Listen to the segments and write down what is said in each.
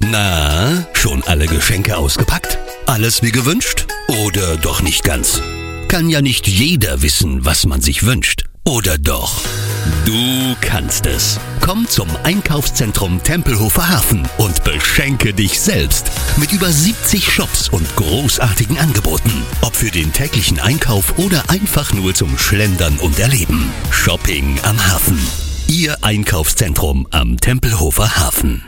Na, schon alle Geschenke ausgepackt? Alles wie gewünscht? Oder doch nicht ganz? Kann ja nicht jeder wissen, was man sich wünscht. Oder doch? Du kannst es. Komm zum Einkaufszentrum Tempelhofer Hafen und beschenke dich selbst mit über 70 Shops und großartigen Angeboten. Ob für den täglichen Einkauf oder einfach nur zum Schlendern und Erleben. Shopping am Hafen. Ihr Einkaufszentrum am Tempelhofer Hafen.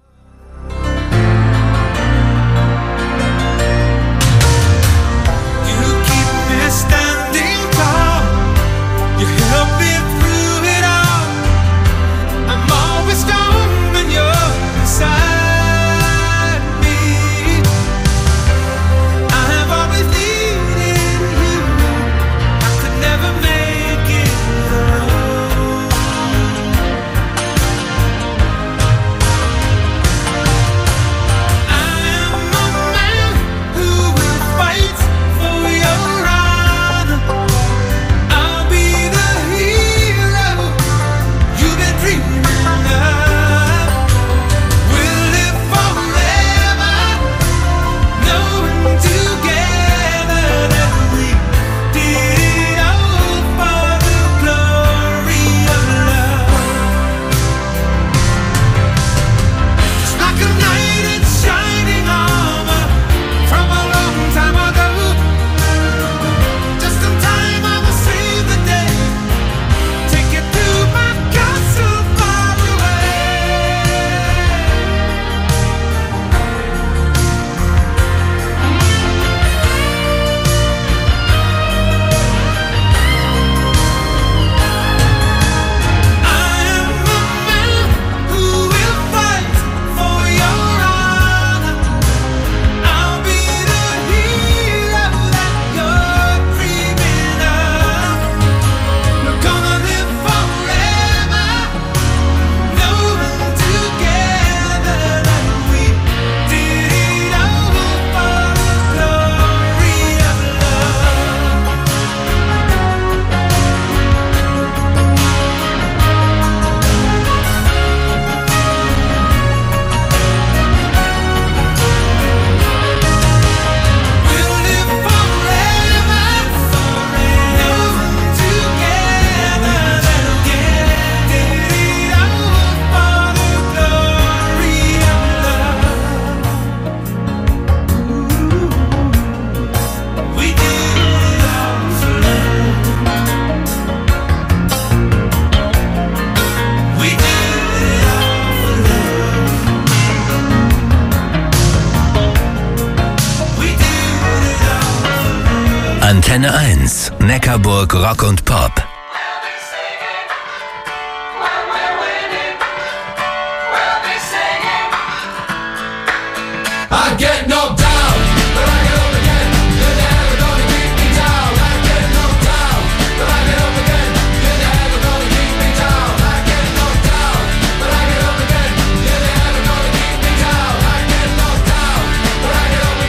Antenne 1, Neckarburg Rock und Pop.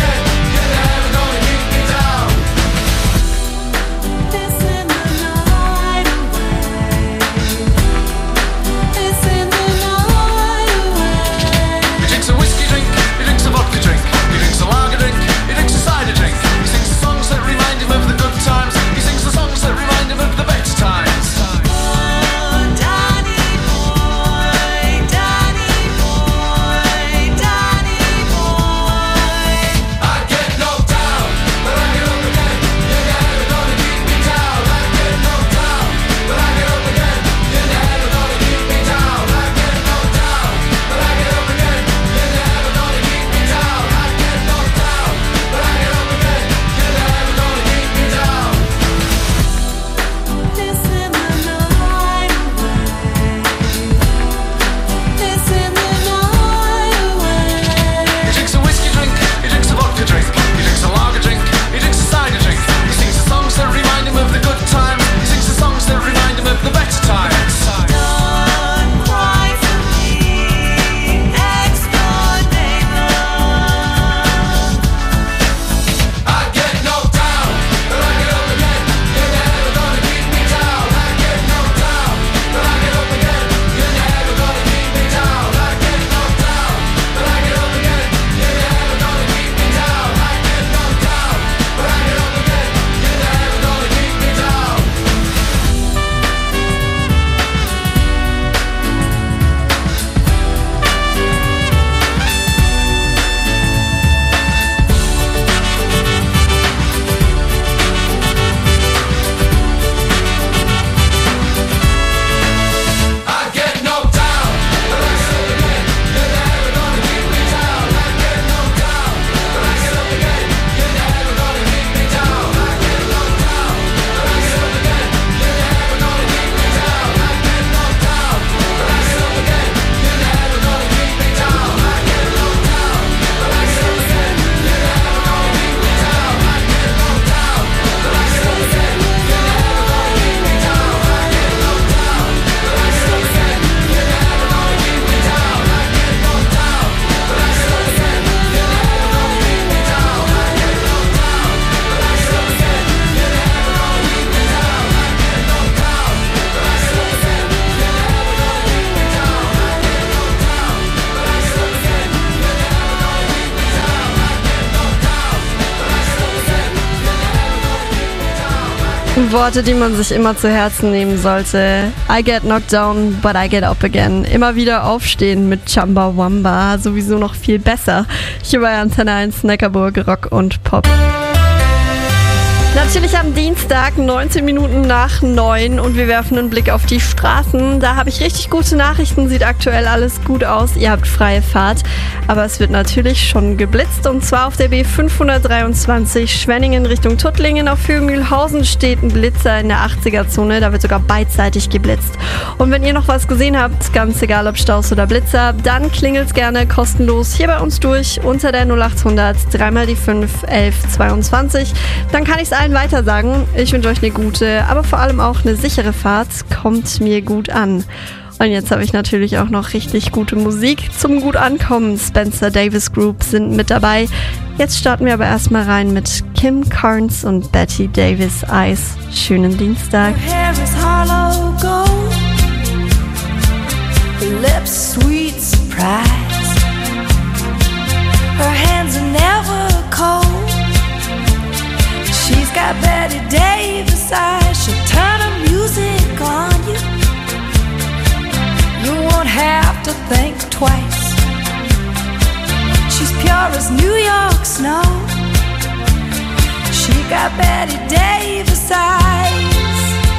This in the Worte, die man sich immer zu Herzen nehmen sollte. I get knocked down, but I get up again. Immer wieder aufstehen mit Chumbawamba. Sowieso noch viel besser. Hier bei Antenne 1 Neckarburg Rock und Pop. Natürlich am Dienstag, 19 Minuten nach 9 und wir werfen einen Blick auf die Straßen. Da habe ich richtig gute Nachrichten, sieht aktuell alles gut aus. Ihr habt freie Fahrt, aber es wird natürlich schon geblitzt und zwar auf der B523 Schwenningen Richtung Tuttlingen. Auf Höhe Mühlhausen steht ein Blitzer in der 80er-Zone, da wird sogar beidseitig geblitzt. Und wenn ihr noch was gesehen habt, ganz egal ob Staus oder Blitzer, dann klingelt's gerne kostenlos hier bei uns durch unter der 0800 3 die 5 11 22. Dann kann ich's allen weiter sagen. Ich wünsche euch eine gute, aber vor allem auch eine sichere Fahrt. Kommt mir gut an. Und jetzt habe ich natürlich auch noch richtig gute Musik zum gut ankommen. Spencer Davis Group sind mit dabei. Jetzt starten wir aber erstmal rein mit Kim Carnes und Betty Davis Eyes. Schönen Dienstag. Her hair is hollow gold, her lips sweet surprise, her hands are never cold. She's got Betty Davis eyes, she'll turn her music on you. You won't have to think twice. She's pure as New York snow. She got Betty Davis eyes.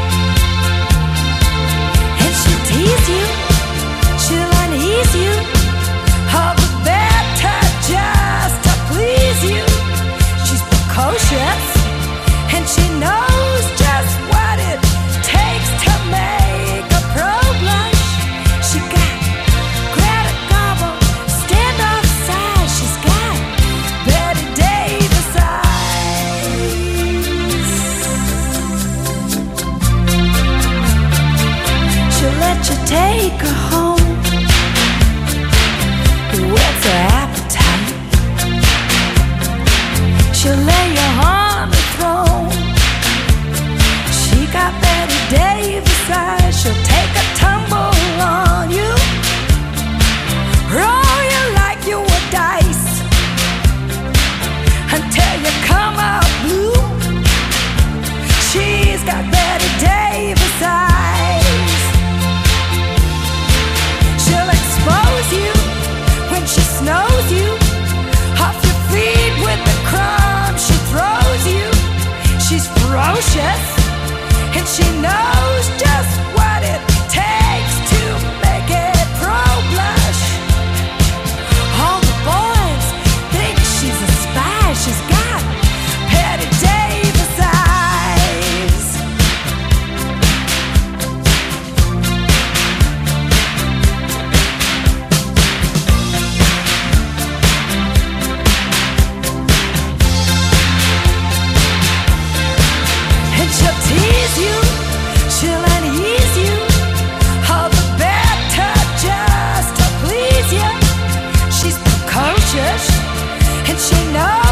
And she'll tease you, she'll unease you, all the better just to please you. She's precocious, and she knows just what it takes to make a pro blush. She got Greta Garbo, stand off side. She's got Betty Davis eyes. She'll let you take her home, whets her appetite. She'll lay you on the throne. She got Betty Davis eyes. She'll take a tumble on you, roll you like you were dice, until you come out blue. She's got Betty Davis eyes. She'll expose you when she snows you off your feet with the crumbs she throws you. She's ferocious, and she knows just what it takes to make it pro blush. All the boys think she's a spy. She's got Betty Davis eyes. And she'll tease you, she'll unease you, all the better just to please you. She's precocious, and she knows